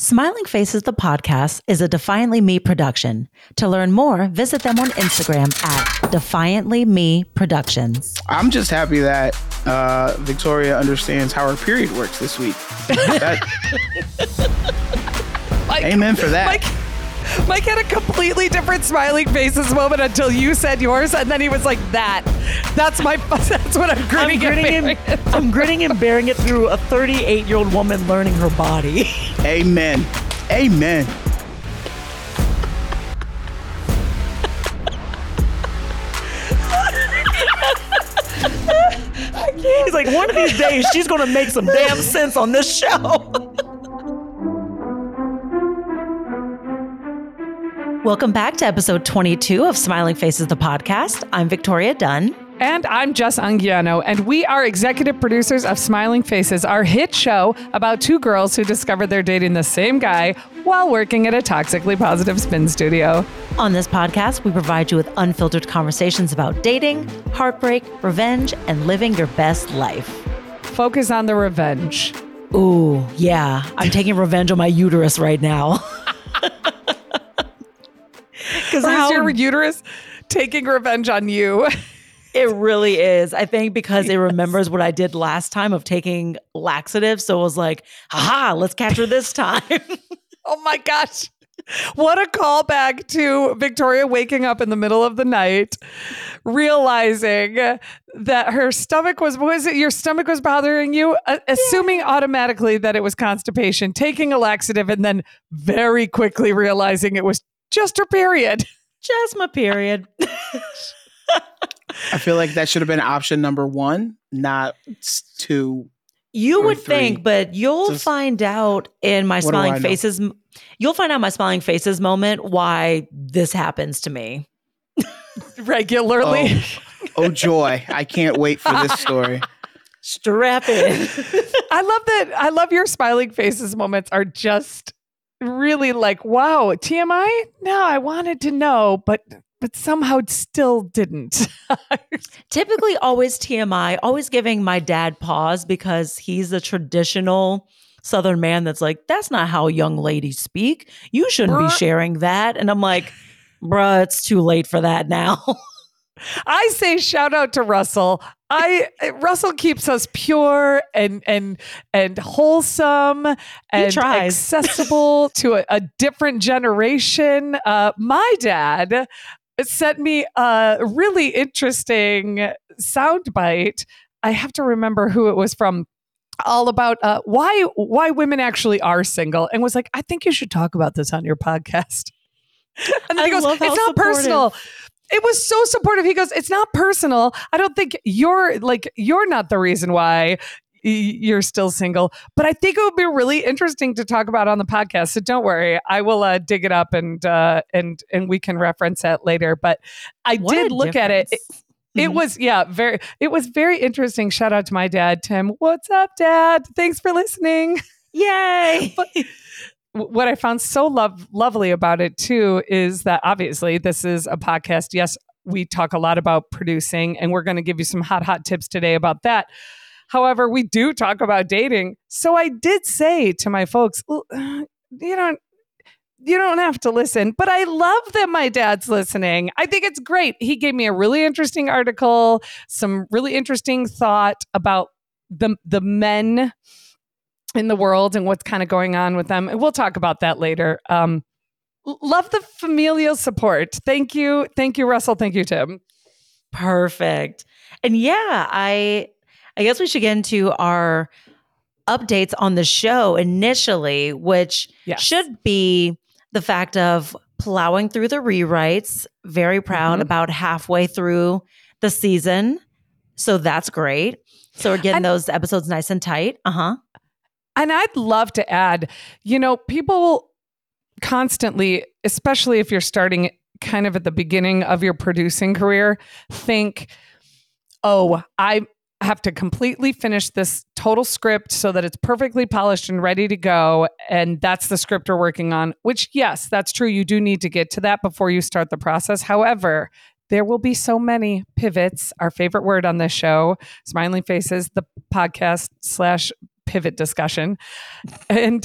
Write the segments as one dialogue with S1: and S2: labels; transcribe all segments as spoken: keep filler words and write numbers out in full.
S1: Smiling Faces, the podcast, is a Defiantly Me production. To learn more, visit them on Instagram at Defiantly Me Productions.
S2: I'm just happy that uh, Victoria understands how her period works this week. That,
S3: Mike,
S2: amen for that.
S3: Mike, Mike had a completely different Smiling Faces moment until you said yours, and then he was like, "That, that's my, that's what I'm gritting,
S4: I'm gritting
S3: and
S4: and, I'm gritting and bearing it through a thirty-eight-year-old woman learning her body."
S2: Amen. Amen.
S4: He's like, one of these days, she's going to make some damn sense on this show.
S1: Welcome back to episode twenty-two of Smiling Faces, the podcast. I'm Victoria Dunn.
S3: And I'm Jess Anguiano, and we are executive producers of Smiling Faces, our hit show about two girls who discovered they're dating the same guy while working at a toxically positive spin studio.
S1: On this podcast, we provide you with unfiltered conversations about dating, heartbreak, revenge, and living your best life.
S3: Focus on the revenge.
S1: Ooh, yeah. I'm taking revenge on my uterus right now.
S3: Because how your uterus taking revenge on you?
S4: It really is. I think because it remembers what I did last time of taking laxatives. So it was like, haha, let's catch her this time.
S3: Oh my gosh. What a callback to Victoria waking up in the middle of the night, realizing that her stomach was, was it your stomach was bothering you? Uh, assuming yeah. automatically that it was constipation, taking a laxative, and then very quickly realizing it was just her period.
S4: Just my period.
S2: I feel like that should have been option number one, not two.
S1: You would
S2: three.
S1: think, but you'll
S2: Just,
S1: find out in my Smiling Faces. You'll find out my Smiling Faces moment why this happens to me
S3: regularly.
S2: Oh, oh joy! I can't wait for this story.
S4: Strap in.
S3: I love that. I love your Smiling Faces moments are just really like, wow, T M I? No, I wanted to know, but but somehow still didn't.
S1: Typically always T M I, always giving my dad pause because he's the traditional Southern man that's like, that's not how young ladies speak. You shouldn't
S3: Bruh.
S1: be sharing that. And I'm like, bruh, it's too late for that now.
S3: I say shout out to Russell. I Russell keeps us pure and and and wholesome and accessible to a, a different generation. Uh, my dad sent me a really interesting soundbite. I have to remember who it was from. All about uh, why why women actually are single, and was like, I think you should talk about this on your podcast. And then
S4: I
S3: he goes,
S4: love how
S3: it's not
S4: supportive.
S3: personal. It was so supportive. He goes, it's not personal. I don't think you're like, you're not the reason why y- you're still single, but I think it would be really interesting to talk about on the podcast. So don't worry. I will uh, dig it up and, uh, and, and we can reference that later. But I
S1: What
S3: did
S1: a
S3: look at it. It,
S1: difference.
S3: it was, yeah, very, it was very interesting. Shout out to my dad, Tim. What's up, Dad? Thanks for listening.
S1: Yay.
S3: But, what I found so love, lovely about it too is that obviously this is a podcast. Yes, we talk a lot about producing, and we're going to give you some hot, hot tips today about that. However, we do talk about dating. So I did say to my folks, well, uh, you don't, you don't have to listen, but I love that my dad's listening. I think it's great. He gave me a really interesting article, some really interesting thought about the the men in the world and what's kind of going on with them. And we'll talk about that later. Um, love the familial support. Thank you. Thank you, Russell. Thank you, Tim.
S1: Perfect. And yeah, I I guess we should get into our updates on the show initially, which
S3: Yes.
S1: should be the fact of plowing through the rewrites. Very proud,
S3: Mhm.
S1: about halfway through the season. So that's great. So we're getting
S3: And-
S1: those episodes nice and tight. Uh-huh.
S3: And I'd love to add, you know, people constantly, especially if you're starting kind of at the beginning of your producing career, think, oh, I have to completely finish this total script so that it's perfectly polished and ready to go. And that's the script we're working on, which, yes, that's true. You do need to get to that before you start the process. However, there will be so many pivots, our favorite word on this show, Smiling Faces, the podcast slash pivot discussion. And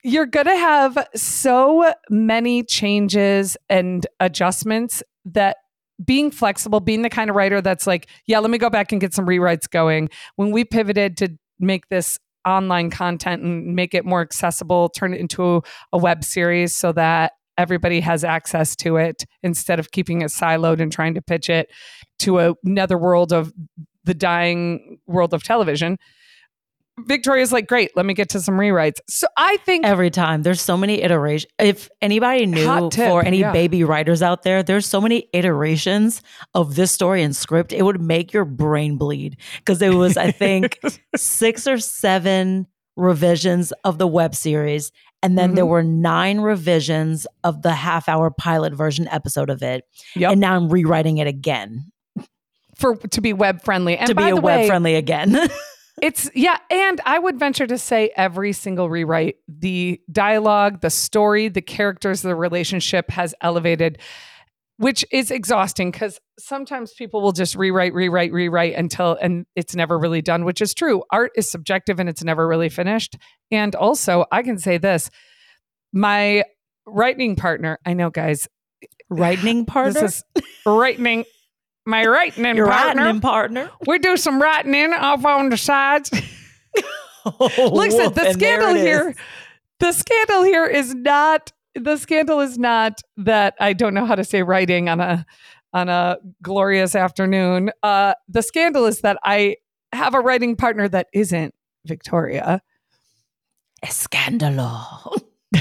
S3: you're going to have so many changes and adjustments that being flexible, being the kind of writer that's like, yeah, let me go back and get some rewrites going. When we pivoted to make this online content and make it more accessible, turn it into a, a web series so that everybody has access to it instead of keeping it siloed and trying to pitch it to a netherworld of the dying world of television. Victoria's like, great, let me get to some rewrites. So I think
S1: every time there's so many iterations. If anybody knew,
S3: tip,
S1: for any
S3: yeah.
S1: baby writers out there, there's so many iterations of this story and script. It would make your brain bleed because it was, I think, six or seven revisions of the web series. And then
S3: Mm-hmm.
S1: there were nine revisions of the half hour pilot version episode of it.
S3: Yep.
S1: And now I'm rewriting it again.
S3: For to be web friendly. And
S1: to
S3: by
S1: be a
S3: the
S1: web
S3: way,
S1: friendly again.
S3: It's yeah, and I would venture to say every single rewrite, the dialogue, the story, the characters, the relationship has elevated, which is exhausting because sometimes people will just rewrite, rewrite, rewrite until and it's never really done, which is true. Art is subjective and it's never really finished. And also, I can say this: my writing partner, I know, guys,
S1: writing partner,
S3: this is writing. My writing
S1: Your
S3: partner.
S1: writing partner.
S3: We do some writing in off on the sides.
S1: Oh,
S3: Listen, the
S1: and
S3: scandal
S1: there it
S3: here,
S1: is.
S3: the scandal here is not, the scandal is not that I don't know how to say writing on a, on a glorious afternoon. Uh, the scandal is that I have a writing partner that isn't Victoria.
S1: Scandalo.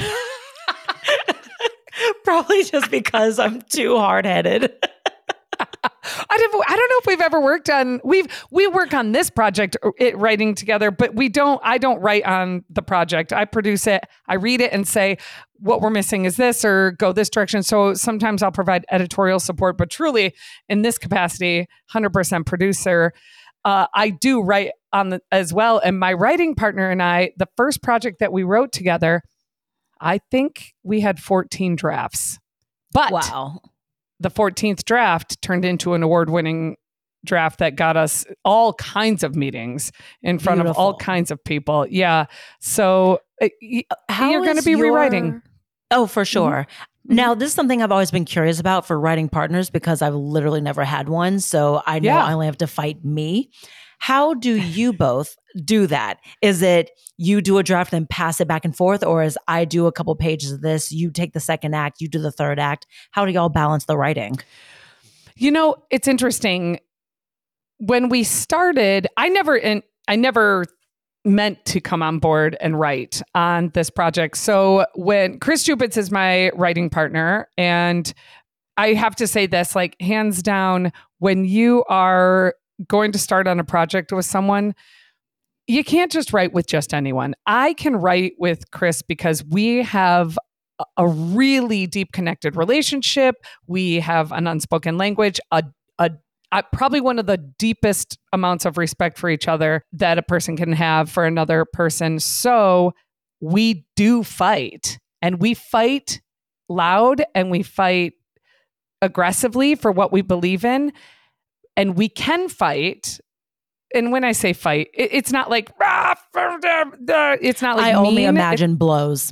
S1: Probably just because I'm too hard-headed.
S3: I don't, I don't know if we've ever worked on, we've, we work on this project, it writing together, but we don't, I don't write on the project. I produce it. I read it and say, what we're missing is this, or go this direction. So sometimes I'll provide editorial support, but truly in this capacity, one hundred percent producer, uh, I do write on the, as well. And my writing partner and I, the first project that we wrote together, I think we had fourteen drafts, but
S1: wow.
S3: The fourteenth draft turned into an award-winning draft that got us all kinds of meetings in front
S1: Beautiful.
S3: of all kinds of people. Yeah. So uh, y-
S1: How
S3: you're going to
S1: is
S3: be
S1: your-
S3: rewriting.
S1: Oh, for sure.
S3: Mm-hmm.
S1: Now, this is something I've always been curious about for writing partners because I've literally never had one. So I know
S3: Yeah.
S1: I only have to fight me. How do you both do that? Is it you do a draft and pass it back and forth, or is I do a couple pages of this, you take the second act, you do the third act? How do y'all balance the writing?
S3: You know, it's interesting. When we started, I never, in, I never meant to come on board and write on this project. So when Chris Jupitz is my writing partner, and I have to say this, like hands down, when you are going to start on a project with someone, you can't just write with just anyone. I can write with Chris because we have a- a really deep connected relationship. We have an unspoken language, a, a, a probably one of the deepest amounts of respect for each other that a person can have for another person. So we do fight, and we fight loud, and we fight aggressively for what we believe in. And we can fight. And when I say fight, it, it's not like, "Rah, it's not like
S1: I only
S3: mean.
S1: imagine blows.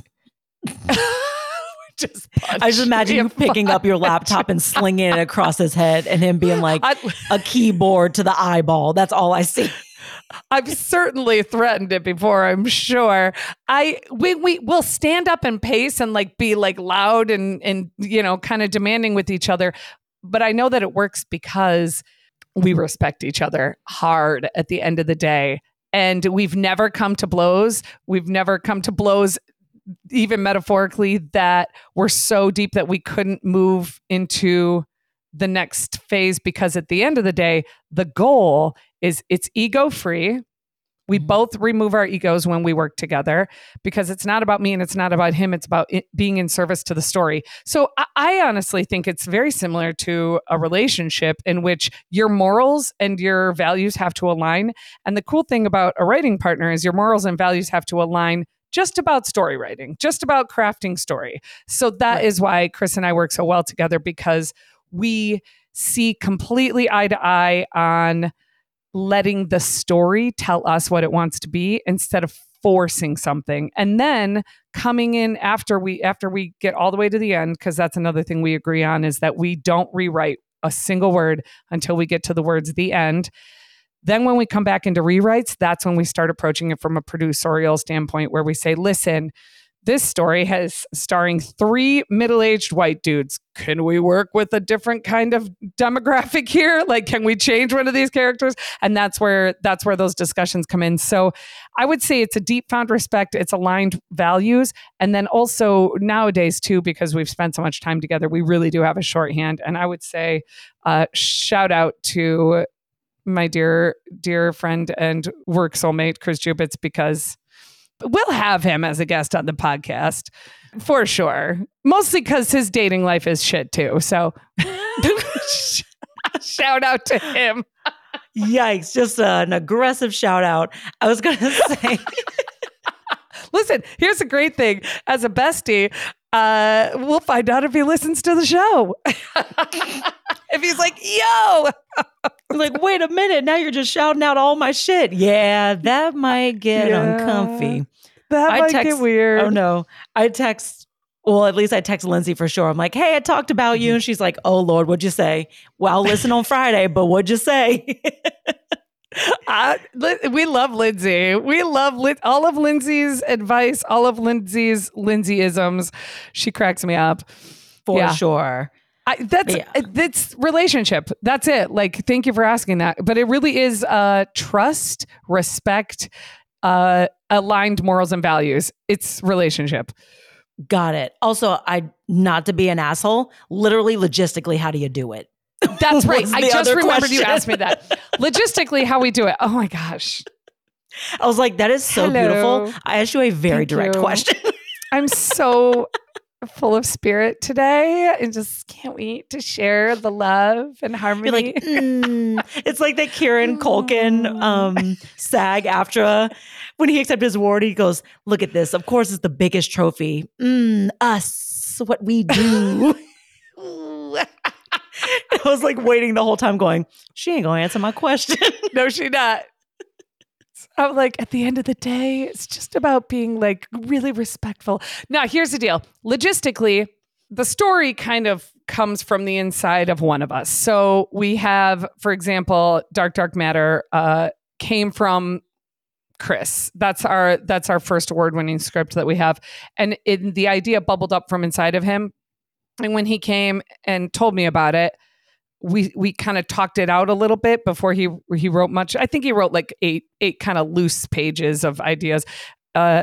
S3: just
S1: I just imagine you picking up your laptop and slinging it across his head and him being like
S3: I,
S1: a keyboard to the eyeball. That's all I see.
S3: I've certainly threatened it before, I'm sure. I we we will stand up and pace and like be like loud and and you know kind of demanding with each other. But I know that it works because we respect each other hard at the end of the day. And we've never come to blows. We've never come to blows, even metaphorically, that were so deep that we couldn't move into the next phase, because at the end of the day, the goal is it's ego free. We
S1: Mhm.
S3: both remove our egos when we work together, because it's not about me and it's not about him. It's about it being in service to the story. So I, I honestly think it's very similar to a relationship in which your morals and your values have to align. And the cool thing about a writing partner is your morals and values have to align just about story writing, just about crafting story. So that
S1: Right.
S3: is why Chris and I work so well together, because we see completely eye to eye on letting the story tell us what it wants to be instead of forcing something. And then coming in after we after we get all the way to the end, because that's another thing we agree on, is that we don't rewrite a single word until we get to the words the end. Then when we come back into rewrites, that's when we start approaching it from a producerial standpoint, where we say, listen, this story has starring three middle-aged white dudes. Can we work with a different kind of demographic here? Like, can we change one of these characters? And that's where that's where those discussions come in. So I would say it's a deep found respect. It's aligned values. And then also nowadays too, because we've spent so much time together, we really do have a shorthand. And I would say uh, shout out to my dear, dear friend and work soulmate, Chris Jubitz, because we'll have him as a guest on the podcast for sure. Mostly because his dating life is shit too. So shout out to him.
S1: Yikes. Just uh, an aggressive shout out. I was going to say.
S3: Listen, here's a great thing. As a bestie, uh, we'll find out if he listens to the show. If he's like, yo.
S1: Like, wait a minute. Now you're just shouting out all my shit. Yeah, that might get
S3: Yeah.
S1: uncomfy.
S3: That
S1: I
S3: might
S1: text-
S3: get weird.
S1: Oh, no. I text, well, at least I text Lindsay for sure. I'm like, hey, I talked about you. And she's like, oh, Lord, what'd you say? Well, I'll listen on Friday, but what'd you say?
S3: I, li- we love Lindsay. We love Lin- all of Lindsay's advice, all of Lindsay's Lindsay-isms. She cracks me up.
S1: For
S3: Yeah.
S1: sure.
S3: I, that's
S1: Yeah.
S3: that's relationship. That's it. Like, thank you for asking that. But it really is uh, trust, respect, uh, aligned morals and values. It's relationship.
S1: Got it. Also, I not to be an asshole, literally logistically, how do you do it?
S3: That's right.
S1: Was
S3: I
S1: the
S3: just
S1: other
S3: remembered you
S1: question.
S3: asked me that. Logistically, how we do it. Oh my gosh.
S1: I was like, that is so
S3: Hello.
S1: beautiful. I asked you a very
S3: Thank
S1: direct
S3: you.
S1: question.
S3: I'm so full of spirit today and just can't wait to share the love and harmony.
S1: You're like, mm. It's like that Kieran Culkin um, SAG AFTRA. When he accepted his award, he goes, look at this. Of course, it's the biggest trophy. Mm, us, what we do. I was like waiting the whole time going, she ain't going to answer my question.
S3: No, she not. I'm like, at the end of the day, it's just about being like really respectful. Now, here's the deal. Logistically, the story kind of comes from the inside of one of us. So we have, for example, Dark Dark Matter uh, came from Chris. That's our that's our first award-winning script that we have, and it, the idea bubbled up from inside of him. And when he came and told me about it, we we kind of talked it out a little bit before he he wrote much. I think he wrote like eight eight kind of loose pages of ideas. Uh,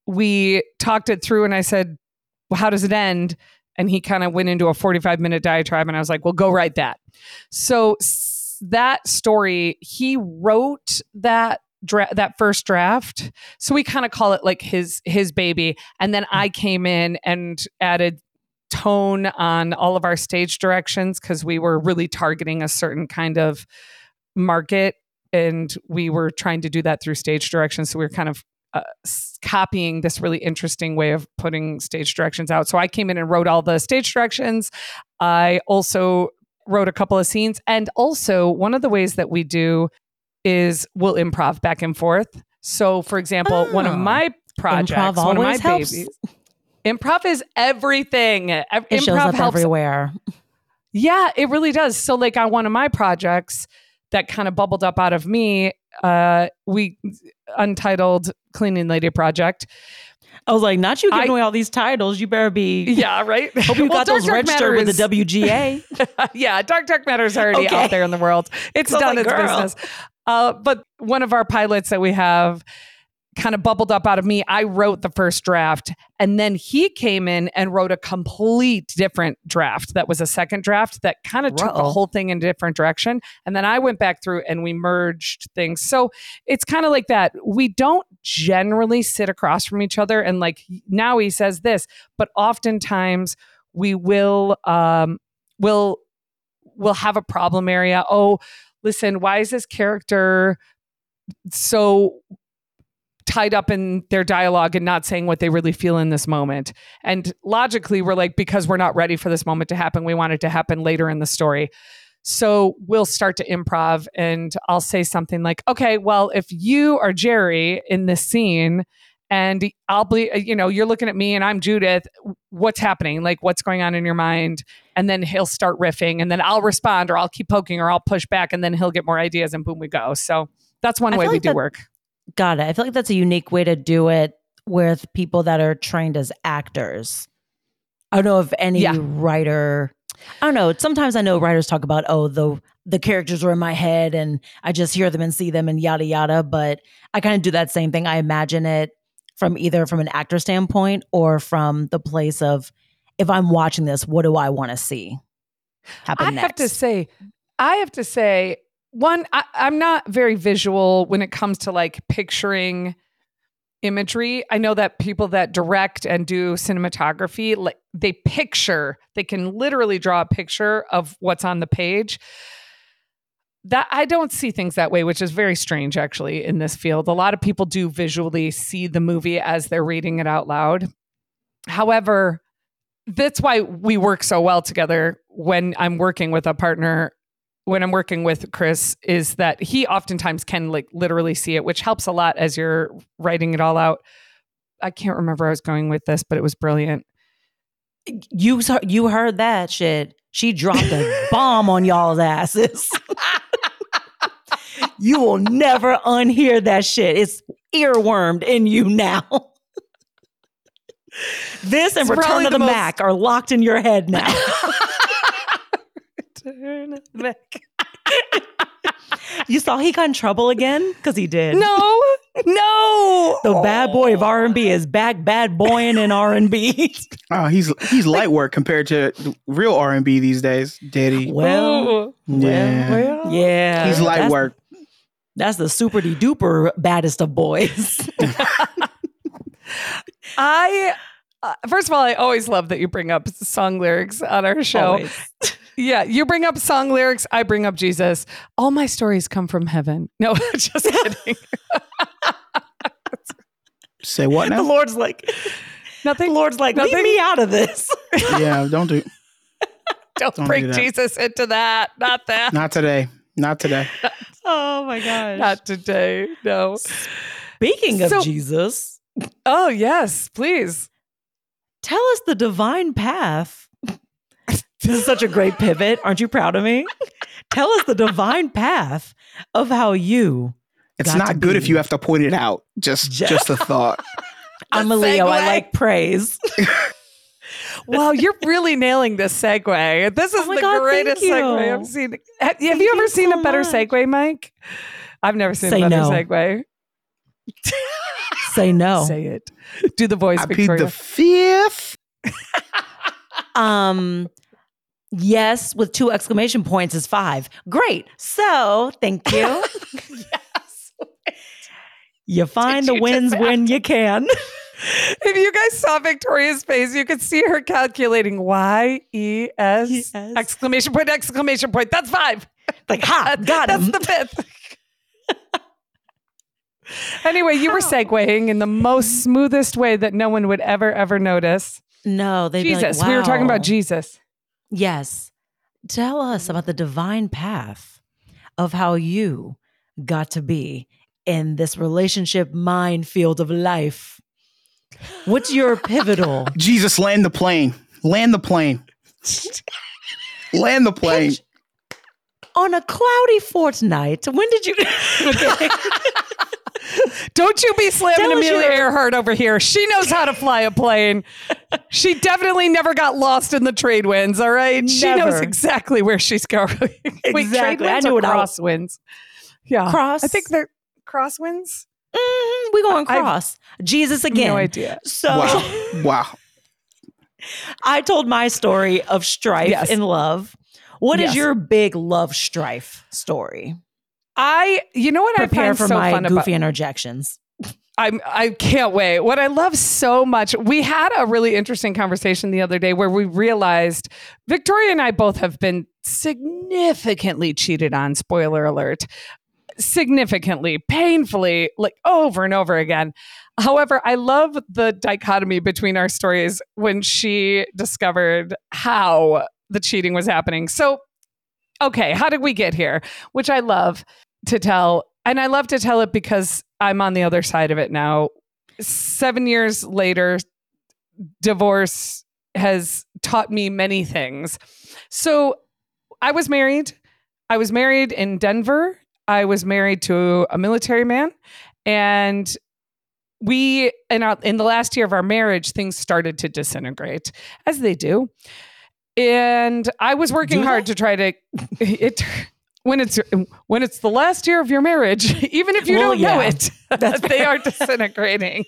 S3: we talked it through, and I said, "Well, how does it end?" And he kind of went into a forty-five minute diatribe, and I was like, "Well, go write that." So s- that story, he wrote that dra- that first draft. So we kind of call it like his his baby, and then I came in and added tone on all of our stage directions because we were really targeting a certain kind of market, and we were trying to do that through stage directions. So we were kind of uh, s- copying this really interesting way of putting stage directions out. So I came in and wrote all the stage directions. I also wrote a couple of scenes, and also one of the ways that we do is we'll improv back and forth. So for example, one of
S1: Oh.
S3: my projects,
S1: Improv
S3: one of my
S1: always helps.
S3: babies. Improv is everything. Ev-
S1: It
S3: improv
S1: shows up
S3: helps.
S1: everywhere.
S3: Yeah, it really does. So like on one of my projects that kind of bubbled up out of me, uh, we untitled Cleaning Lady Project.
S1: I was like, not you giving
S3: I-
S1: away all these titles. You better be.
S3: Yeah, right.
S1: Hope you
S3: Well,
S1: got
S3: Dark
S1: those
S3: Dark
S1: registered
S3: Matter
S1: with the
S3: is-
S1: W G A.
S3: Yeah, Dark Dark Matter is already
S1: Okay.
S3: out there in the world. It's
S1: So I was
S3: done
S1: like,
S3: its
S1: girl.
S3: business. Uh, but one of our pilots that we have kind of bubbled up out of me. I wrote the first draft, and then he came in and wrote a complete different draft that was a second draft that kind of took the
S1: Ruh-oh.
S3: whole thing in a different direction. And then I went back through and we merged things. So it's kind of like that. We don't generally sit across from each other and like, now he says this, but oftentimes we will um will will have a problem area. Oh, listen, why is this character so tied up in their dialogue and not saying what they really feel in this moment? And logically, we're like, because we're not ready for this moment to happen, we want it to happen later in the story. So we'll start to improv, and I'll say something like, okay, well, if you are Jerry in this scene And I'll be, you know, you're looking at me and I'm Judith. What's happening? Like, what's going on in your mind? And then he'll start riffing and then I'll respond or I'll keep poking or I'll push back and then he'll get more ideas and boom, we go. So that's one
S1: I
S3: way
S1: feel
S3: we
S1: like
S3: do
S1: that-
S3: work.
S1: Got it. I feel like that's a unique way to do it with people that are trained as actors. I don't know if any
S3: Yeah.
S1: writer, I don't know. Sometimes I know writers talk about, oh, the the characters are in my head and I just hear them and see them and yada, yada. But I kind of do that same thing. I imagine it from either from an actor standpoint or from the place of, if I'm watching this, what do I want to see happen
S3: I
S1: next?
S3: have to say, I have to say, one, I, I'm not very visual when it comes to like picturing imagery. I know that people that direct and do cinematography, like they picture, they can literally draw a picture of what's on the page. That I don't see things that way, which is very strange actually in this field. A lot of people do visually see the movie as they're reading it out loud. However, that's why we work so well together when I'm working with a partner, when I'm working with Chris, is that he oftentimes can like literally see it, which helps a lot as you're writing it all out. I can't remember where I was going with this, but it was brilliant.
S1: You saw- you heard that shit. She dropped a bomb on y'all's asses. You will never unhear that shit. It's earwormed in you now. This and
S3: It's
S1: Return
S3: probably
S1: of the,
S3: the most-
S1: Mac are locked in your head now.
S3: Return of the Mac.
S1: You saw he got in trouble again? Because he did.
S3: No, no.
S1: The bad boy of R and B is back bad boying in R and B.
S2: Oh, he's he's light work compared to the real R and B these days, Diddy.
S1: Well,
S3: Ooh.
S2: Yeah.
S3: Well,
S1: yeah.
S2: He's light
S1: that's,
S2: work.
S1: That's the super de duper baddest of boys.
S3: I uh, first of all, I always love that you bring up song lyrics on our show.
S1: Always.
S3: Yeah, you bring up song lyrics, I bring up Jesus. All my stories come from heaven. No, just kidding.
S2: Say what
S1: The
S2: now?
S1: Lord's like,
S3: Nothing.
S1: the Lord's like,
S3: Nothing?
S1: leave me out of this.
S2: Yeah, don't do
S3: Don't,
S2: Don't
S3: bring
S2: do that.
S3: Jesus into that. Not that.
S2: not today. Not today.
S1: Oh my gosh.
S3: Not today. No.
S1: Speaking of
S3: So-
S1: Jesus,
S3: Oh, yes, please.
S1: tell us the divine path. This is such a great pivot. Aren't you proud of me? Tell us the divine path of how you.
S2: It's
S1: got to
S2: not good
S1: be-
S2: if you have to point it out. Just
S1: Just-
S2: just a thought.
S1: I'm a Leo. I
S3: segue.
S1: like praise.
S3: Wow, you're really nailing this segue. This is
S1: Oh my
S3: the
S1: God, thank
S3: greatest
S1: you.
S3: segue I've seen. Have, have
S1: Thank
S3: you ever
S1: you
S3: seen
S1: so
S3: a better
S1: much.
S3: segue, Mike? I've never seen
S1: Say
S3: a better
S1: no.
S3: segue.
S1: Say no.
S3: Say it. Do the voice,
S2: I plead
S3: Victoria.
S2: the fifth.
S1: Um, yes, with two exclamation points is five. Great. So thank you.
S3: Yes.
S1: You find
S3: Did
S1: the
S3: you
S1: wins
S3: just
S1: when you can.
S3: If you guys saw Victoria's face, you could see her calculating Y E S
S1: Yes.
S3: exclamation point, exclamation point. That's five.
S1: Like, ha, got
S3: That's
S1: him.
S3: the fifth. Anyway, you were segueing in the most smoothest way that no one would ever, ever notice.
S1: No, they'd be like,
S3: Jesus. We were talking
S1: wow.
S3: about Jesus.
S1: Yes. Tell us about the divine path of how you got to be in this relationship minefield of life. What's your pivotal?
S2: Jesus, land the plane. Land the plane. Land the plane.
S1: Pitch- On a cloudy fortnight, when did you? Okay.
S3: Don't you be slamming
S1: Tell us
S3: Amelia
S1: your-
S3: Earhart over here. She knows how to fly a plane. She definitely never got lost in the trade winds, all right? She knows
S1: Never.
S3: exactly where she's going. Wait, trade
S1: Exactly. I
S3: winds
S1: knew
S3: or
S1: it all.
S3: crosswinds? Yeah.
S1: Cross.
S3: I think they're crosswinds.
S1: Mhm, we going
S3: I've-
S1: cross. Jesus again.
S3: No idea.
S1: So
S2: Wow. Wow.
S1: I told my story of strife
S3: Yes.
S1: in love. What is
S3: Yes.
S1: your big love strife story?
S3: I, you know what
S1: Prepare
S3: I find
S1: for
S3: so
S1: my
S3: fun
S1: goofy
S3: about
S1: interjections.
S3: I'm I can't wait. What I love so much, we had a really interesting conversation the other day where we realized Victoria and I both have been significantly cheated on, spoiler alert. Significantly, painfully, like over and over again. However, I love the dichotomy between our stories when she discovered how the cheating was happening. So, okay, how did we get here? Which I love to tell. And I love to tell it because I'm on the other side of it now. seven years later, divorce has taught me many things. So I was married. I was married in Denver. I was married to a military man. And we, in, our, in the last year of our marriage, things started to disintegrate, as they do. And I was working hard to try to, it, when it's, when it's the last year of your marriage, even if you well, don't yeah. know it, they are disintegrating.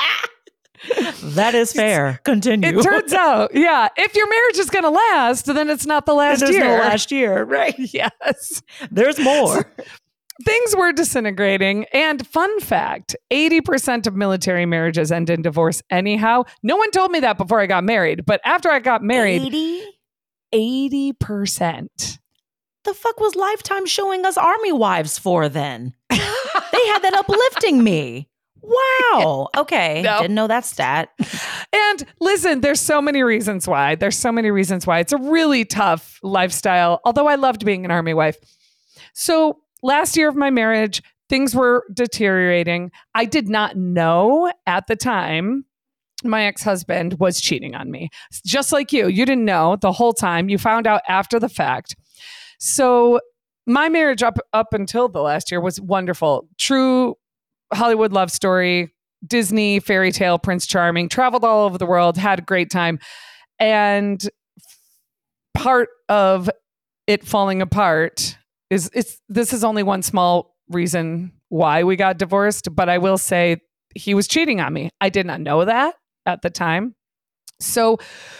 S1: That is fair. Continue.
S3: It turns out, yeah, if your marriage is going to last, then it's not the last
S1: There's
S3: year.
S1: No last year, right?
S3: Yes.
S1: There's more.
S3: So, things were disintegrating. And fun fact, eighty percent of military marriages end in divorce anyhow. No one told me that before I got married, but after I got married,
S1: eighty?
S3: eighty percent.
S1: The fuck was Lifetime showing us Army wives for then? They had that uplifting me. Wow. Okay. No. Didn't know that stat.
S3: And listen, there's so many reasons why. There's so many reasons why. It's a really tough lifestyle, although I loved being an Army wife. So last year of my marriage, things were deteriorating. I did not know at the time my ex-husband was cheating on me. Just like you. You didn't know the whole time. You found out after the fact. So my marriage up, up until the last year was wonderful. True Hollywood love story, Disney, fairy tale, Prince Charming, traveled all over the world, had a great time. And part of it falling apart is it's this is only one small reason why we got divorced, but I will say he was cheating on me. I did not know that at the time. So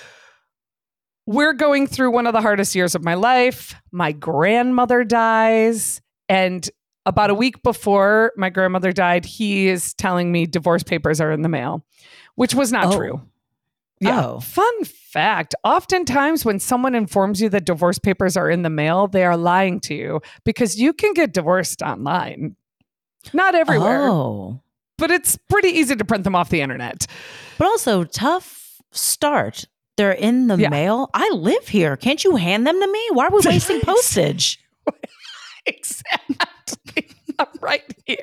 S3: we're going through one of the hardest years of my life. My grandmother dies, and about a week before my grandmother died, he is telling me divorce papers are in the mail, which was not
S1: oh.
S3: true. Yeah.
S1: Oh.
S3: Fun fact. Oftentimes when someone informs you that divorce papers are in the mail, they are lying to you because you can get divorced online. Not everywhere.
S1: Oh.
S3: But it's pretty easy to print them off the internet.
S1: But also tough start. They're in the yeah. mail. I live here. Can't you hand them to me? Why are we wasting postage?
S3: Exactly. I'm right here.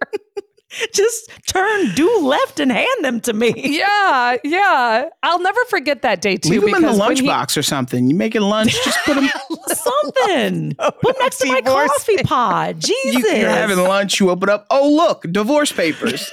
S1: Just turn due left and hand them to me.
S3: Yeah, yeah. I'll never forget that day too.
S2: Leave them in the
S3: he...
S2: lunchbox or something. You make it lunch, just put them
S1: something. No, put them next to my coffee pod. Jesus,
S2: you, you're having lunch. You open up. Oh, look, divorce papers.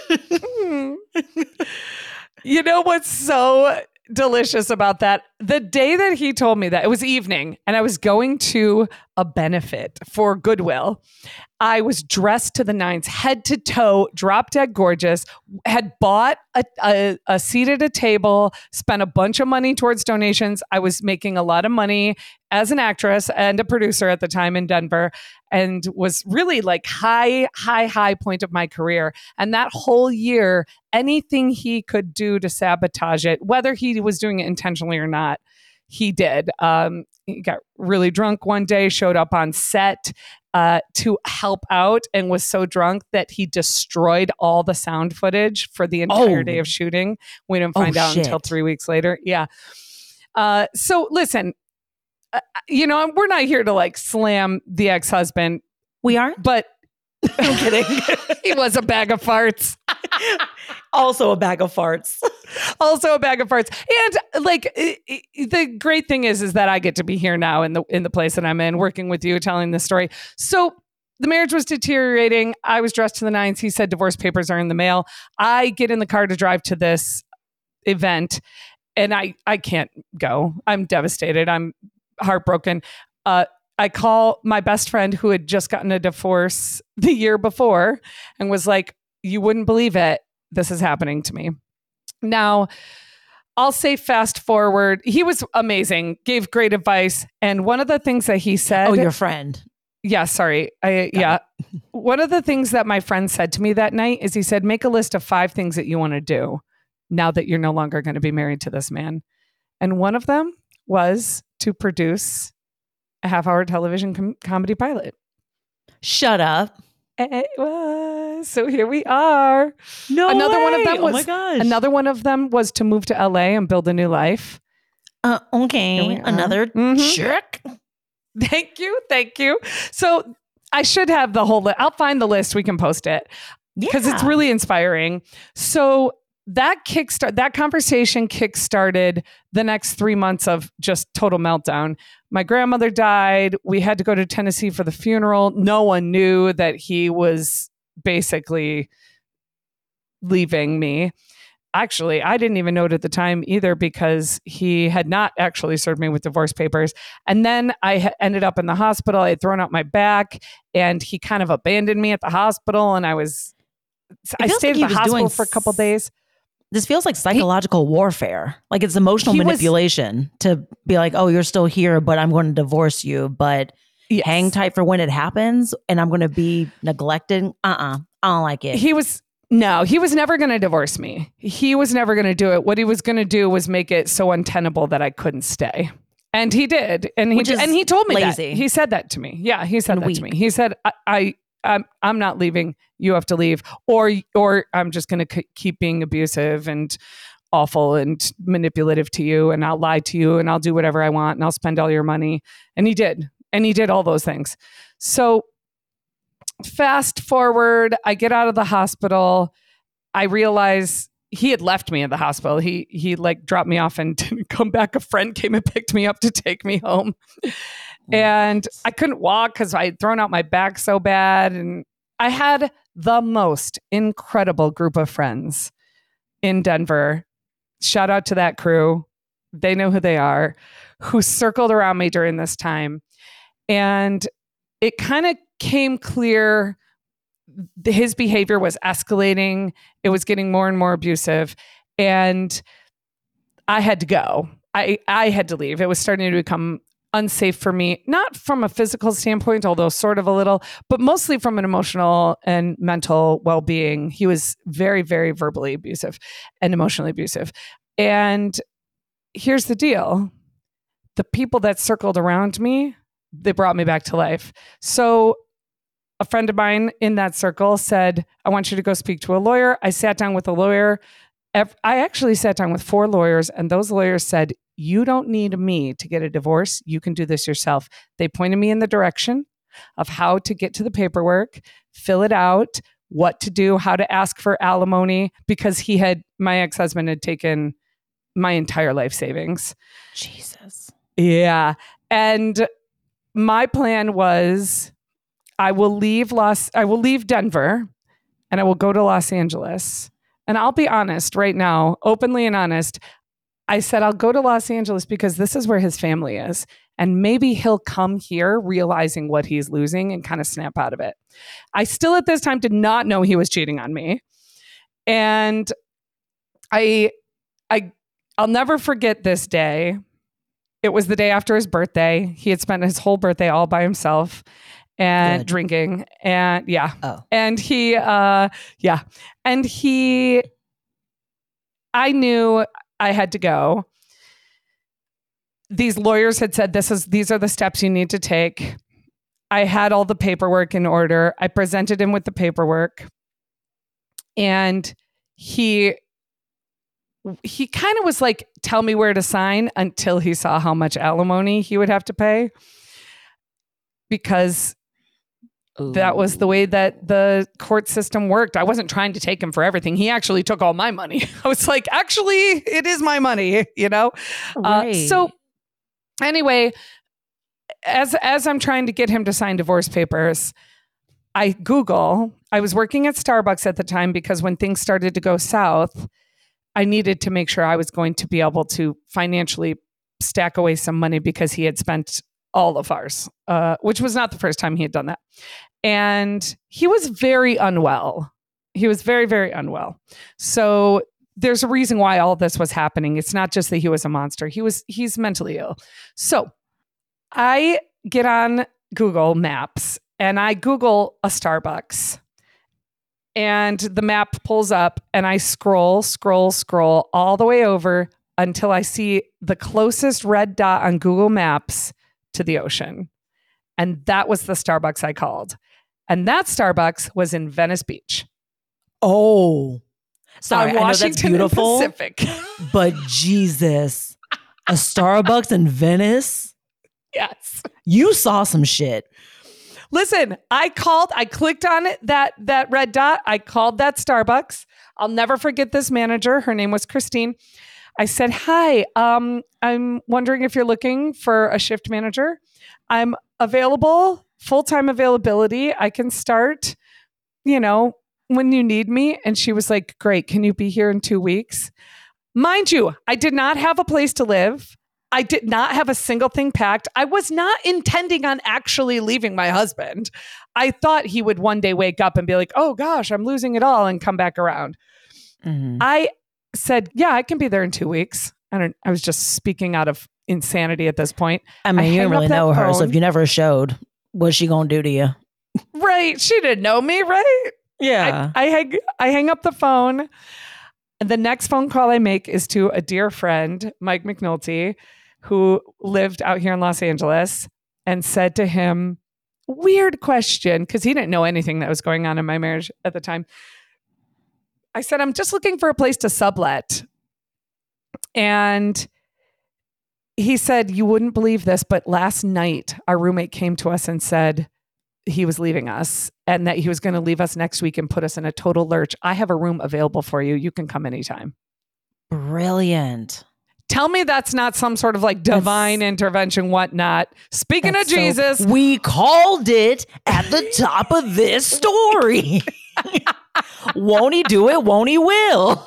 S3: You know what's so delicious about that? The day that he told me that, it was evening, and I was going to a benefit for Goodwill. I was dressed to the nines, head to toe, drop dead gorgeous, had bought a, a, a seat at a table, spent a bunch of money towards donations. I was making a lot of money as an actress and a producer at the time in Denver, and was really like high, high, high point of my career. And that whole year, anything he could do to sabotage it, whether he was doing it intentionally or not, he did. Um, he got really drunk one day, showed up on set uh, to help out, and was so drunk that he destroyed all the sound footage for the entire
S1: oh.
S3: day of shooting. We didn't find
S1: oh,
S3: out
S1: shit.
S3: until three weeks later. Yeah. Uh, so listen, uh, you know, we're not here to like slam the ex-husband.
S1: We aren't?
S3: But
S1: I'm kidding.
S3: He was a bag of farts.
S1: Also a bag of farts.
S3: Also a bag of farts. And like it, it, the great thing is, is that I get to be here now in the in the place that I'm in, working with you, telling this story. So the marriage was deteriorating. I was dressed to the nines. He said divorce papers are in the mail. I get in the car to drive to this event, and I I can't go. I'm devastated. I'm heartbroken. Uh, I call my best friend who had just gotten a divorce the year before and was like, you wouldn't believe it. This is happening to me. Now, I'll say fast forward. He was amazing, gave great advice. And one of the things that he said.
S1: Oh, your friend.
S3: Yeah, sorry. I, yeah. One of the things that my friend said to me that night is he said, make a list of five things that you want to do now that you're no longer going to be married to this man. And one of them was to produce a half-hour television com- comedy pilot.
S1: Shut up.
S3: It was. So here we are.
S1: No
S3: another
S1: way.
S3: one of them was,
S1: oh my gosh.
S3: Another one of them was to move to L A and build a new life.
S1: Uh, okay. Another
S3: mm-hmm.
S1: check.
S3: Thank you. Thank you. So I should have the whole list. I'll find the list. We can post it because yeah. it's really inspiring. So that kickstart that conversation kickstarted the next three months of just total meltdown. My grandmother died. We had to go to Tennessee for the funeral. No one knew that he was basically leaving me. Actually, I didn't even know it at the time either because he had not actually served me with divorce papers. And then I ha- ended up in the hospital. I had thrown out my back and he kind of abandoned me at the hospital. And I was, I stayed
S1: like
S3: at the hospital for a couple
S1: s-
S3: days.
S1: This feels like psychological warfare. Like it's emotional
S3: He was-
S1: manipulation to be like, oh, you're still here, but I'm going to divorce you. But
S3: Yes.
S1: hang tight for when it happens and I'm going to be neglected. Uh-uh. I don't like it.
S3: He was, no, he was never going to divorce me. He was never going to do it. What he was going to do was make it so untenable that I couldn't stay. And he did. And he
S1: Which is
S3: and he told me
S1: lazy.
S3: that. He said that to me. Yeah, he said
S1: And
S3: that
S1: weak.
S3: to me. He said, I, I I'm, I'm not leaving. You have to leave. Or, or I'm just going to c- keep being abusive and awful and manipulative to you. And I'll lie to you and I'll do whatever I want and I'll spend all your money. And he did. And he did all those things. So fast forward, I get out of the hospital. I realize he had left me at the hospital. He he like dropped me off and didn't come back. A friend came and picked me up to take me home. And I couldn't walk because I had thrown out my back so bad. And I had the most incredible group of friends in Denver. Shout out to that crew. They know who they are, who circled around me during this time. And it kind of came clear his behavior was escalating. It was getting more and more abusive. And I had to go. I, I had to leave. It was starting to become unsafe for me, not from a physical standpoint, although sort of a little, but mostly from an emotional and mental well-being. He was very, very verbally abusive and emotionally abusive. And here's the deal. The people that circled around me, they brought me back to life. So a friend of mine in that circle said, I want you to go speak to a lawyer. I sat down with a lawyer. I actually sat down with four lawyers, and those lawyers said, you don't need me to get a divorce. You can do this yourself. They pointed me in the direction of how to get to the paperwork, fill it out, what to do, how to ask for alimony, because he had, my ex-husband had taken my entire life savings.
S1: Jesus.
S3: Yeah. And my plan was I will leave Los, I will leave Denver and I will go to Los Angeles. And I'll be honest right now, openly and honest. I said, I'll go to Los Angeles because this is where his family is. And maybe he'll come here realizing what he's losing and kind of snap out of it. I still at this time did not know he was cheating on me. And I, I, I'll never forget this day. It was the day after his birthday. He had spent his whole birthday all by himself and
S1: Good.
S3: drinking. And yeah.
S1: Oh.
S3: And he, uh, yeah. And he, I knew I had to go. These lawyers had said, this is, these are the steps you need to take. I had all the paperwork in order. I presented him with the paperwork and he, he kind of was like, tell me where to sign until he saw how much alimony he would have to pay. Because that was the way that the court system worked. I wasn't trying to take him for everything. He actually took all my money. I was like, actually, it is my money, you know?
S1: Right.
S3: Uh, so anyway, as as I'm trying to get him to sign divorce papers, I Google, I was working at Starbucks at the time because when things started to go south, I needed to make sure I was going to be able to financially stack away some money because he had spent all of ours, uh, which was not the first time he had done that. And he was very unwell. He was very, very unwell. So there's a reason why all this was happening. It's not just that he was a monster. He was, he's mentally ill. So I get on Google Maps and I Google a Starbucks. And the map pulls up and I scroll, scroll, scroll all the way over until I see the closest red dot on Google Maps to the ocean. And that was the Starbucks I called. And that Starbucks was in Venice Beach.
S1: Oh. Sorry,
S3: on
S1: I know that's
S3: Washington
S1: beautiful,
S3: and Pacific.
S1: but Jesus, a Starbucks in Venice?
S3: Yes.
S1: You saw some shit.
S3: Listen, I called, I clicked on it, that that red dot. I called that Starbucks. I'll never forget this manager. Her name was Christine. I said, hi, um, I'm wondering if you're looking for a shift manager. I'm available, full-time availability. I can start, you know, when you need me. And she was like, great. Can you be here in two weeks? Mind you, I did not have a place to live. I did not have a single thing packed. I was not intending on actually leaving my husband. I thought he would one day wake up and be like, oh gosh, I'm losing it all, and come back around. Mm-hmm. I said, yeah, I can be there in two weeks. I don't, I was just speaking out of insanity at this point.
S1: I mean,
S3: I
S1: you didn't really know her.
S3: phone.
S1: So if you never showed, what's she going to do to you?
S3: Right. She didn't know me. Right.
S1: Yeah.
S3: I, I hang, I hang up the phone. And the next phone call I make is to a dear friend, Mike McNulty, who lived out here in Los Angeles, and said to him, weird question, because he didn't know anything that was going on in my marriage at the time. I said, I'm just looking for a place to sublet. And he said, you wouldn't believe this, but last night our roommate came to us and said he was leaving us and that he was going to leave us next week and put us in a total lurch. I have a room available for you. You can come anytime.
S1: Brilliant.
S3: Tell me that's not some sort of like divine that's, intervention, whatnot. Speaking of Jesus.
S1: So, we called it at the top of this story. Won't he do it? Won't he will?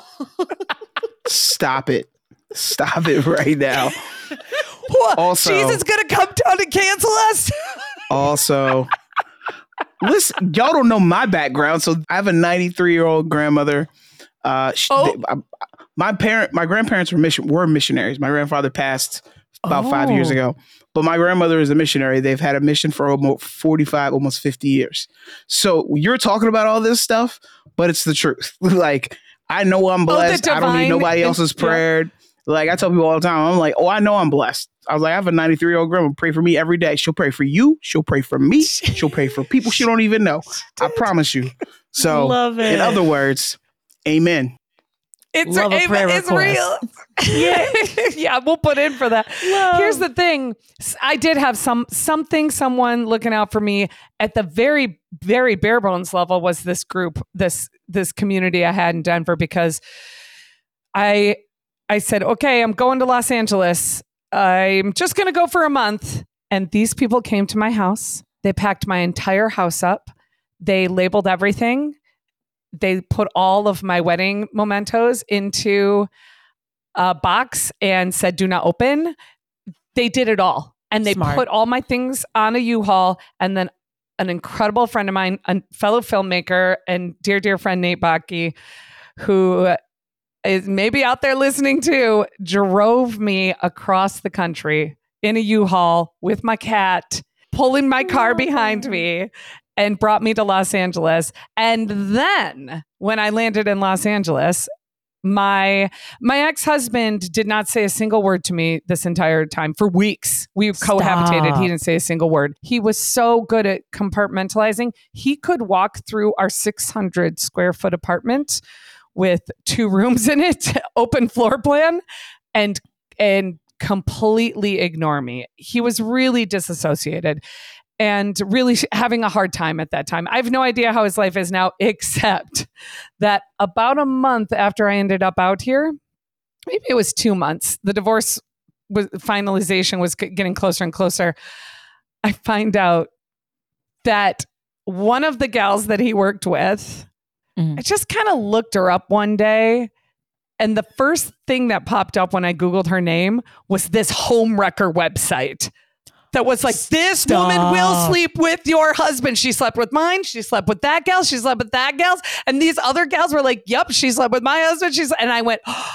S2: Stop it. Stop it right now.
S3: What?
S2: Also,
S3: Jesus going to come down and cancel us?
S2: Also, listen, y'all don't know my background. So I have a ninety-three year old grandmother. Uh, she,
S3: oh.
S2: they, I, my parent, my grandparents were mission were missionaries. My grandfather passed about oh. five years ago, but my grandmother is a missionary. They've had a mission for almost forty-five, almost fifty years. So you're talking about all this stuff, but it's the truth. Like, I know I'm blessed. Oh, I don't need nobody else's prayer. Yeah. Like I tell people all the time, I'm like, oh, I know I'm blessed. I was like, I have a ninety-three year old grandma, pray for me every day. She'll pray for you. She'll pray for me. She'll pray for people she don't even know. I promise you. So
S1: Love it.
S2: In other words, amen.
S3: It's,
S1: Love a prayer
S3: it's
S1: request.
S3: real. Yeah. Yeah, we'll put in for that.
S1: Love.
S3: Here's the thing. I did have some something, someone looking out for me at the very, very bare bones level was this group, this this community I had in Denver, because I I said, okay, I'm going to Los Angeles. I'm just going to go for a month. And these people came to my house. They packed my entire house up. They labeled everything. They put all of my wedding mementos into a box and said, do not open. They did it all. And they
S1: Smart.
S3: Put all my things on a U-Haul. And then an incredible friend of mine, a fellow filmmaker and dear, dear friend, Nate Bakke, who is maybe out there listening too, drove me across the country in a U-Haul with my cat, pulling my car behind me, and brought me to Los Angeles. And then when I landed in Los Angeles, my my ex-husband did not say a single word to me this entire time for weeks. We
S1: Stop.
S3: cohabitated. He didn't say a single word. He was so good at compartmentalizing. He could walk through our six hundred square foot apartment with two rooms in it, open floor plan, and and completely ignore me. He was really disassociated and really having a hard time at that time. I have no idea how his life is now, except that about a month after I ended up out here, maybe it was two months, the divorce was finalization was getting closer and closer. I find out that one of the gals that he worked with, I just kind of looked her up one day, and the first thing that popped up when I Googled her name was this homewrecker website that was like, this
S1: Stop.
S3: woman will sleep with your husband. She slept with mine. She slept with that gal. She slept with that gal. And these other gals were like, yep, she slept with my husband. She's, and I went, oh,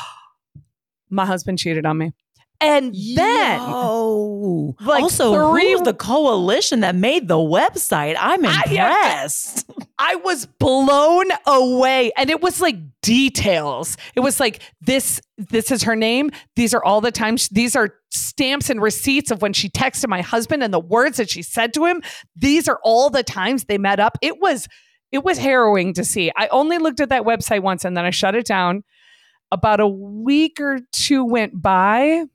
S3: my husband cheated on me. And then,
S1: Yo.
S3: like
S1: also,
S3: three,
S1: who's the coalition that made the website? I'm impressed.
S3: I, I was blown away, and it was like details. It was like this. This is her name. These are all the times. These are stamps and receipts of when she texted my husband and the words that she said to him. These are all the times they met up. It was it was harrowing to see. I only looked at that website once, and then I shut it down. About a week or two went by,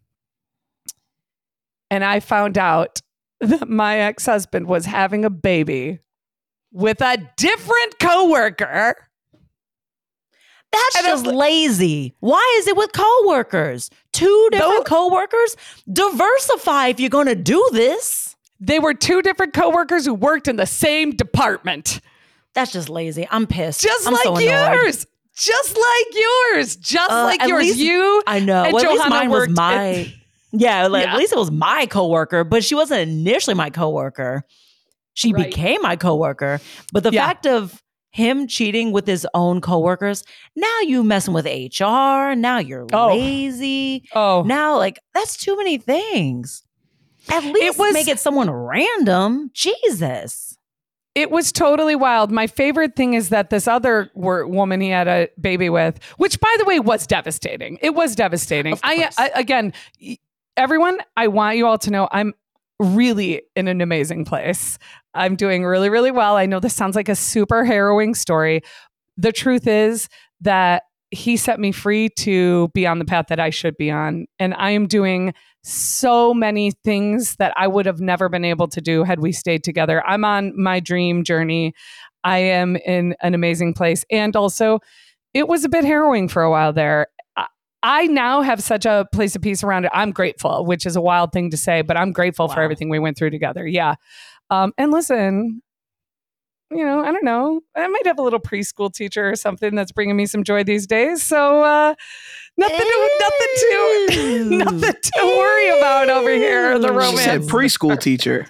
S3: and I found out that my ex-husband was having a baby with a different coworker.
S1: That's
S3: And
S1: just
S3: I'm-
S1: lazy. Why is it with coworkers? Two different
S3: Though-
S1: coworkers? Diversify if you're going to do this.
S3: They were two different coworkers who worked in the same department.
S1: That's just lazy. I'm pissed.
S3: Just
S1: I'm
S3: like
S1: so annoyed.
S3: yours. Just like yours. Just
S1: Uh,
S3: like
S1: at
S3: yours.
S1: least-
S3: you
S1: I know.
S3: and
S1: Well, at least
S3: Johanna
S1: mine was
S3: worked
S1: my.
S3: at-
S1: yeah, like,
S3: Yeah.
S1: at least it was my coworker, but she wasn't initially my coworker. She
S3: Right.
S1: became my coworker. But the
S3: Yeah.
S1: fact of him cheating with his own coworkers, now you messing with H R. Now you're
S3: Oh.
S1: lazy.
S3: Oh,
S1: Now, like, that's too many things. At least
S3: was-
S1: make it someone random. Jesus.
S3: it was totally wild. My favorite thing is that this other wor- woman he had a baby with, which by the way was devastating. It was devastating.
S1: Of
S3: I,
S1: course.
S3: I again, y- everyone, I want you all to know I'm really in an amazing place. I'm doing really, really well. I know this sounds like a super harrowing story. The truth is that he set me free to be on the path that I should be on. And I am doing so many things that I would have never been able to do had we stayed together. I'm on my dream journey. I am in an amazing place. And also, it was a bit harrowing for a while there. I- I now have such a place of peace around it. I'm grateful, which is a wild thing to say, but I'm grateful for
S1: Wow.
S3: everything we went through together. Yeah. Um, and listen, you know, I don't know. I might have a little preschool teacher or something that's bringing me some joy these days. So uh, nothing, to, nothing to, nothing to worry about over here. The
S1: Ew.
S2: She
S3: romance.
S2: said preschool teacher.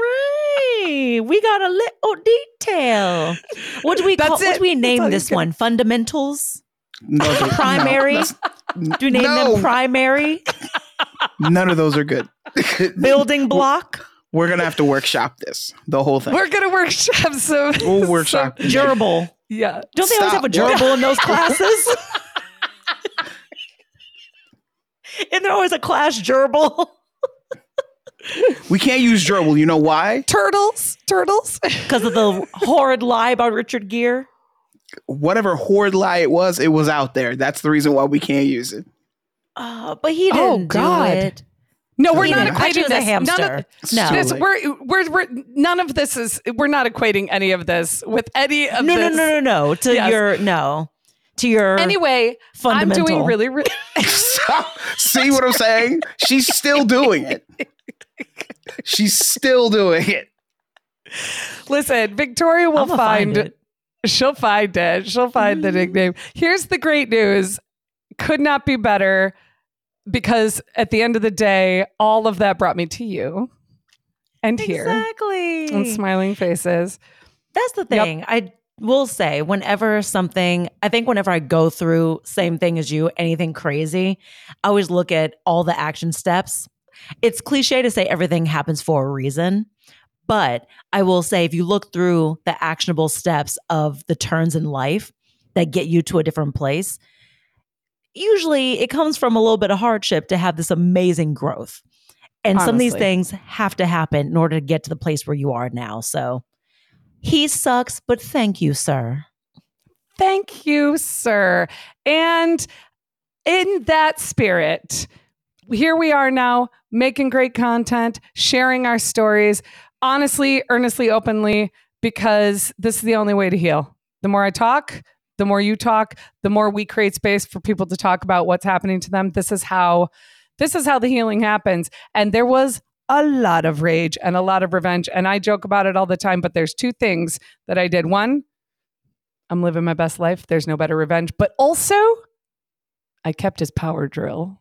S1: Right. We got a little detail. What do we
S3: That's
S1: call? What
S3: it.
S1: do we
S3: That's
S1: name
S3: all you
S1: this
S3: get.
S1: one? Fundamentals?
S2: No, no,
S1: Primary?
S2: no,
S1: Do we name
S2: No.
S1: them primary?
S2: none of those are good.
S1: Building block?
S2: We're gonna have to workshop this, the whole thing.
S3: We're gonna workshop some.
S2: We'll workshop.
S3: some-
S1: Gerbil.
S3: yeah.
S1: Don't they always have a
S2: Stop.
S1: gerbil in those classes? And there always a class gerbil.
S2: We can't use gerbil. You know why?
S3: Turtles. Turtles.
S1: Because of the horrid lie about Richard Gere.
S2: Whatever horde lie it was, it was out there. That's the reason why we can't use it.
S1: Oh, but he didn't
S3: Oh, God.
S1: do it.
S3: No, we're
S1: He
S3: not
S1: didn't. Actually,
S3: equating
S1: it was a
S3: this. None
S1: hamster.
S3: of,
S1: No.
S3: this,
S2: Totally.
S3: we're, we're, we're, none of this is, we're not equating any of this with any of
S1: No, no,
S3: this.
S1: no, no, no. To
S3: Yes.
S1: your, no. To your
S3: Anyway, I'm
S1: fundamental.
S3: doing really, really.
S2: See what I'm saying? She's still doing it. She's still doing it.
S3: Listen, Victoria will
S1: I'ma
S3: find,
S1: find it.
S3: she'll find it. She'll find the nickname. Here's the great news. Could not be better because at the end of the day, all of that brought me to you and here
S1: Exactly.
S3: and smiling faces.
S1: That's the
S3: Yep.
S1: thing. I will say, whenever something, I think whenever I go through same thing as you, anything crazy, I always look at all the action steps. It's cliche to say everything happens for a reason, but I will say if you look through the actionable steps of the turns in life that get you to a different place, usually it comes from a little bit of hardship to have this amazing growth. And some of these
S3: Honestly.
S1: things have to happen in order to get to the place where you are now. So he sucks, but thank you, sir.
S3: Thank you, sir. And in that spirit, here we are now making great content, sharing our stories, honestly, earnestly, openly, because this is the only way to heal. The more I talk, the more you talk, the more we create space for people to talk about what's happening to them. This is how this is how the healing happens. And there was a lot of rage and a lot of revenge. And I joke about it all the time, but there's two things that I did. One, I'm living my best life. There's no better revenge. But also, I kept his power drill.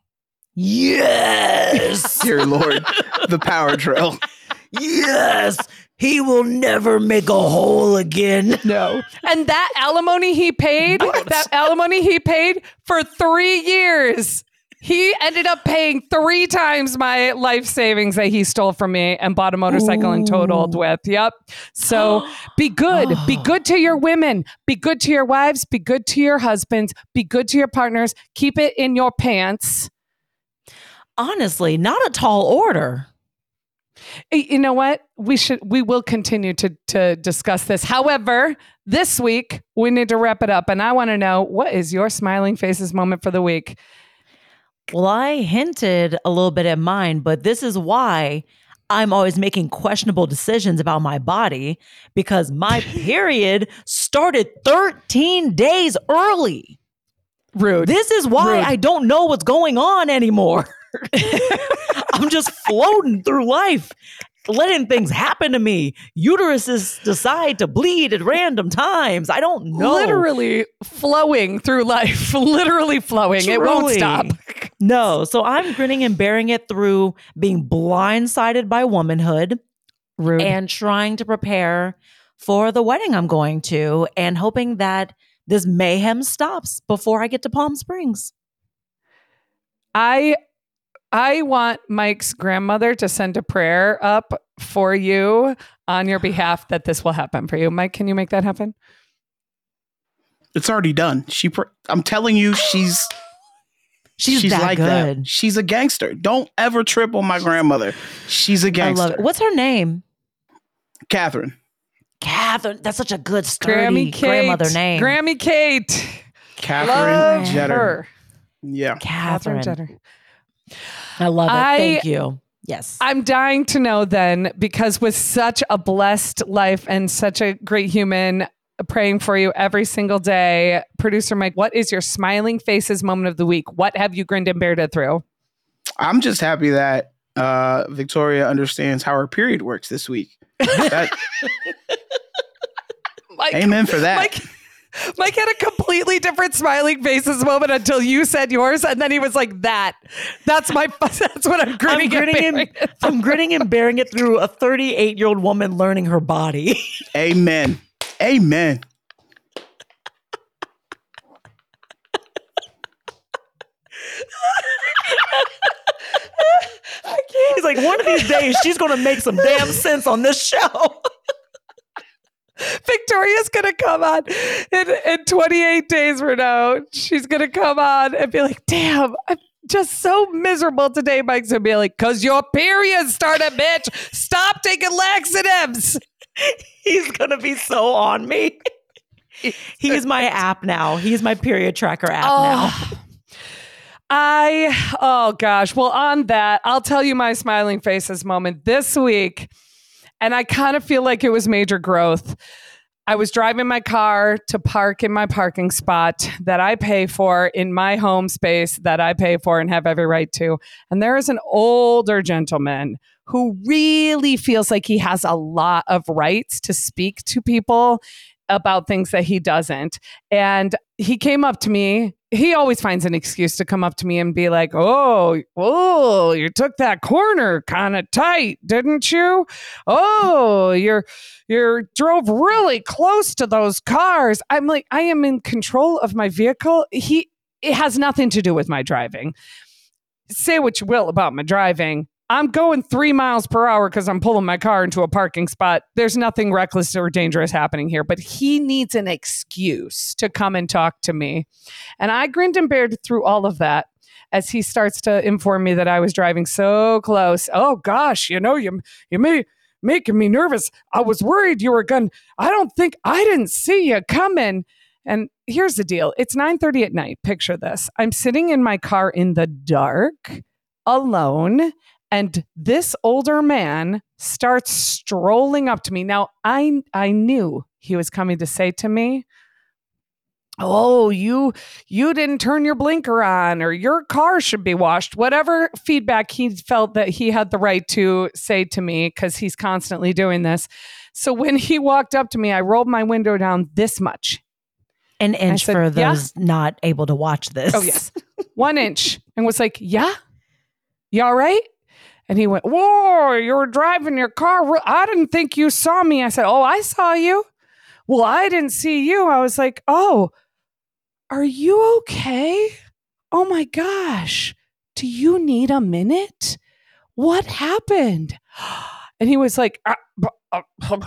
S1: Yes.
S2: Dear Lord, the power drill.
S1: Yes. He will never make a hole again.
S3: No. And that alimony he paid, that alimony he paid for three years. He ended up paying three times my life savings that he stole from me and bought a motorcycle and totaled
S1: Ooh.
S3: with. Yep. So be good. Be good to your women. Be good to your wives. Be good to your husbands. Be good to your partners. Keep it in your pants.
S1: Honestly, not a tall order.
S3: You know what? We should we will continue to to discuss this. However, this week we need to wrap it up. And I want to know, what is your smiling faces moment for the week?
S1: Well, I hinted a little bit at mine, but this is why I'm always making questionable decisions about my body, because my period started thirteen days early.
S3: Rude.
S1: This is why
S3: Rude.
S1: I don't know what's going on anymore. I'm just floating through life, letting things happen to me. Uteruses decide to bleed at random times. I don't know.
S3: Literally flowing through life. Literally flowing. It won't
S1: Truly.
S3: stop.
S1: No. So I'm grinning and bearing it through being blindsided by womanhood
S3: Rude.
S1: and trying to prepare for the wedding I'm going to and hoping that this mayhem stops before I get to Palm Springs.
S3: I I want Mike's grandmother to send a prayer up for you on your behalf that this will happen for you. Mike, can you make that happen?
S2: It's already done. She, pr- I'm telling you, she's
S1: She's,
S2: she's
S1: that
S2: like
S1: good.
S2: that. She's a gangster. Don't ever trip on my grandmother. She's a
S1: I
S2: gangster.
S1: love it. What's her name?
S2: Catherine.
S1: Catherine. That's such a good, sturdy
S3: Grammy Kate.
S1: grandmother name.
S3: Grammy Kate.
S2: Catherine
S3: Love
S2: Jetter.
S3: her.
S2: Yeah.
S1: Catherine.
S3: Catherine Jetter.
S1: I love it.
S3: I-
S1: Thank you. Yes.
S3: I'm dying to know then, because with such a blessed life and such a great human praying for you every single day, producer Mike, what is your smiling faces moment of the week? What have you grinned and bared it through?
S2: I'm just happy that uh, Victoria understands how her period works this week. That,
S3: Mike,
S2: amen for that.
S3: Mike, Mike had a completely different smiling faces moment until you said yours, and then he was like, "That, that's my, that's what I'm grinning,
S1: I'm grinning
S3: and
S1: and
S3: bearing."
S1: I'm grinning and bearing it through a thirty-eight-year-old woman learning her body.
S2: Amen. Amen.
S1: I can't. He's like, one of these days she's going to make some damn sense on this show.
S3: Victoria's gonna come on in, in twenty-eight days from now. She's gonna come on and be like, "Damn, I'm just so miserable today." Mike's gonna be like, "Cause your period started, bitch. Stop taking laxatives."
S1: He's going to be so on me. He's my app now. He's my period tracker app now.
S3: Oh, I, oh gosh. Well, on that, I'll tell you my smiling faces moment this week. And I kind of feel like it was major growth. I was driving my car to park in my parking spot that I pay for in my home space that I pay for and have every right to. And there is an older gentleman who really feels like he has a lot of rights to speak to people about things that he doesn't. And he came up to me. He always finds an excuse to come up to me and be like, oh, oh, you took that corner kind of tight, didn't you? Oh, you're you drove really close to those cars. I'm like, I am in control of my vehicle. He it has nothing to do with my driving. Say what you will about my driving. I'm going three miles per hour because I'm pulling my car into a parking spot. There's nothing reckless or dangerous happening here, but he needs an excuse to come and talk to me. And I grinned and bared through all of that as he starts to inform me that I was driving so close. Oh gosh, you know, you you may making me nervous. I was worried you were going, I don't think, I didn't see you coming. And here's the deal. It's nine thirty at night. Picture this. I'm sitting in my car in the dark, alone. And this older man starts strolling up to me. Now, I I knew he was coming to say to me, oh, you you didn't turn your blinker on, or your car should be washed. Whatever feedback he felt that he had the right to say to me, because he's constantly doing this. So when he walked up to me, I rolled my window down this much.
S1: An inch
S3: said,
S1: for
S3: yeah?
S1: those not able to watch this.
S3: Oh, yes. One inch. And was like, yeah? You all right? And he went, whoa, you were driving your car. I didn't think you saw me. I said, oh, I saw you. Well, I didn't see you. I was like, oh, are you okay? Oh my gosh. Do you need a minute? What happened? And he was like, I, I,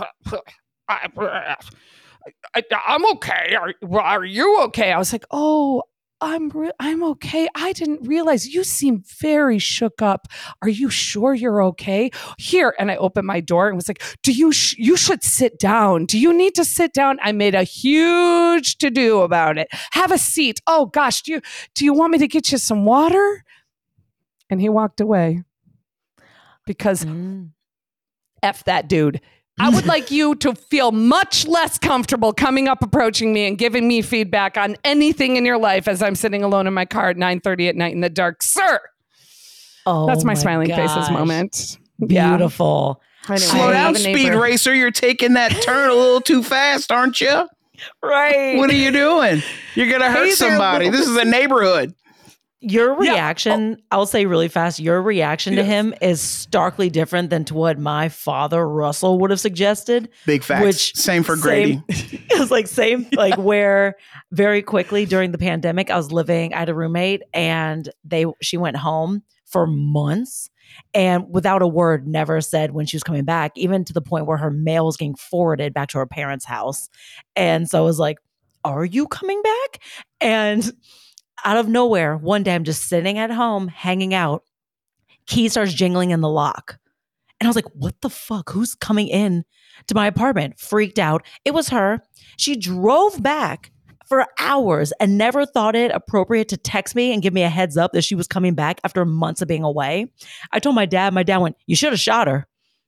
S3: I, I'm okay. Are, are you okay? I was like, oh, I'm re- I'm okay. I didn't realize you seem very shook up. Are you sure you're okay? Here, and I opened my door and was like, "Do you sh- you should sit down? Do you need to sit down?" I made a huge to do about it. Have a seat. Oh gosh, do you do you want me to get you some water? And he walked away because
S1: Mm.
S3: F that dude. I would like you to feel much less comfortable coming up, approaching me and giving me feedback on anything in your life as I'm sitting alone in my car at nine thirty at night in the dark, sir.
S1: Oh,
S3: That's my,
S1: my
S3: smiling
S1: gosh.
S3: faces moment.
S1: Beautiful.
S3: Yeah. Anyway,
S2: Slow
S3: I
S2: down,
S3: have a
S2: speed
S3: neighbor.
S2: racer. You're taking that turn a little too fast, aren't you?
S1: Right.
S2: What are you doing? You're going to hurt
S3: Hey there,
S2: somebody.
S3: little-
S2: This is a neighborhood.
S1: Your
S3: Yeah.
S1: reaction, I'll say really fast, your reaction to
S2: Yes.
S1: him is starkly different than to what my father, Russell, would have suggested.
S2: Big facts.
S1: Which
S2: Same for
S1: same-
S2: Grady.
S1: It was like same, like where very quickly during the pandemic, I was living, I had a roommate and they she went home for months and without a word never said when she was coming back, even to the point where her mail was getting forwarded back to her parents' house. And so I was like, are you coming back? And out of nowhere, one day I'm just sitting at home, hanging out. Key starts jingling in the lock. And I was like, what the fuck? Who's coming in to my apartment? Freaked out. It was her. She drove back for hours and never thought it appropriate to text me and give me a heads up that she was coming back after months of being away. I told my dad, my dad went, you should have shot her.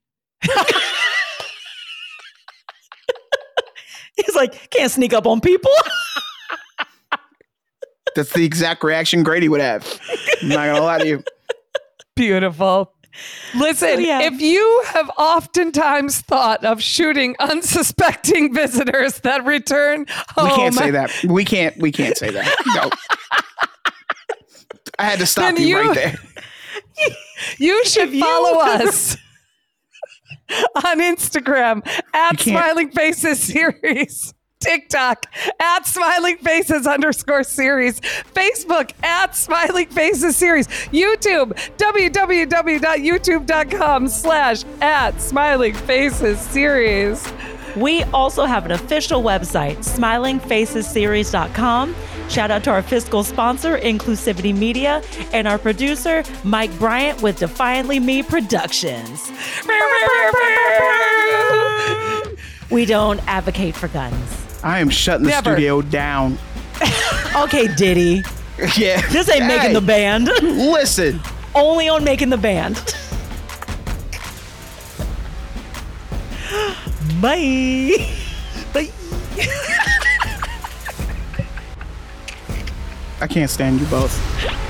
S1: He's like, can't sneak up on people.
S2: That's the exact reaction Grady would have. I'm not going to lie to you.
S3: Beautiful. Listen,
S1: So, yeah.
S3: if you have oftentimes thought of shooting unsuspecting visitors that return home,
S2: We can't say that. We can't. We can't say that. No. I had to stop
S3: Then
S2: you,
S3: you-
S2: right there.
S3: you should
S1: you-
S3: follow us on Instagram at
S2: You can't-
S3: Smiling Faces Series. TikTok at Smiling Faces underscore series, Facebook at Smiling Faces Series, YouTube, www.youtube.com slash at Smiling Faces Series.
S1: We also have an official website, smiling faces series dot com. Shout out to our fiscal sponsor, Inclusivity Media, and our producer, Mike Bryant with Defiantly Me Productions. We don't advocate for guns.
S2: I am shutting the
S3: Never.
S2: studio down.
S1: Okay, Diddy.
S2: Yeah.
S1: This ain't making
S2: Hey,
S1: the band.
S2: Listen.
S1: Only on making the band. Bye. Bye.
S2: I can't stand you both.